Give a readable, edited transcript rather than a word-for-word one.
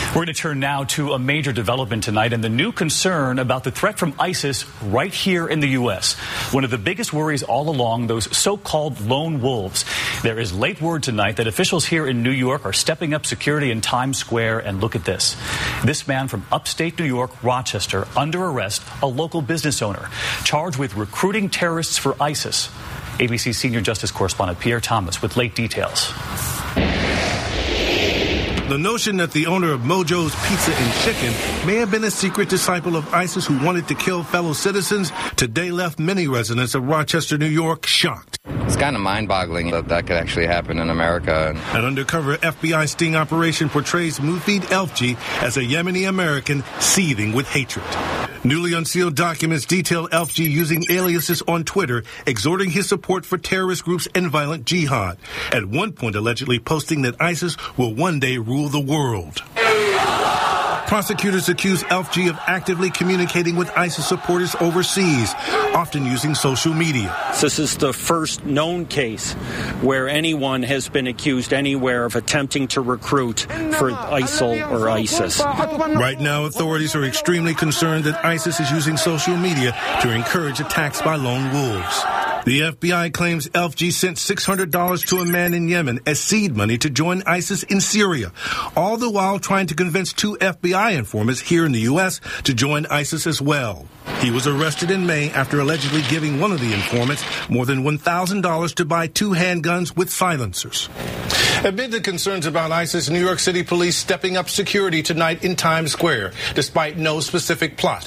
We're going to turn now to a major development tonight and the new concern about the threat from ISIS right here in the U.S. One of the biggest worries all along, those so-called lone wolves. There is late word tonight that officials here in New York are stepping up security in Times Square. And look at this. This man from upstate New York, Rochester, under arrest, a local business owner, charged with recruiting terrorists for ISIS. ABC senior justice correspondent Pierre Thomas with late details. The notion that the owner of Mojo's Pizza and Chicken may have been a secret disciple of ISIS who wanted to kill fellow citizens today left many residents of Rochester, New York, shocked. It's kind of mind-boggling that could actually happen in America. An undercover FBI sting operation portrays Mufid Elfji as a Yemeni American seething with hatred. Newly unsealed documents detail Elfji using aliases on Twitter, exhorting his support for terrorist groups and violent jihad. At one point, allegedly posting that ISIS will one day rule the world. Prosecutors accuse Elfji of actively communicating with ISIS supporters overseas, often using social media. This is the first known case where anyone has been accused anywhere of attempting to recruit for ISIL or ISIS. Right now, authorities are extremely concerned that ISIS is using social media to encourage attacks by lone wolves. The FBI claims Elfji sent $600 to a man in Yemen as seed money to join ISIS in Syria, all the while trying to convince two FBI informants here in the U.S. to join ISIS as well. He was arrested in May after allegedly giving one of the informants more than $1,000 to buy 2 handguns with silencers. Amid the concerns about ISIS, New York City police stepping up security tonight in Times Square, despite no specific plot.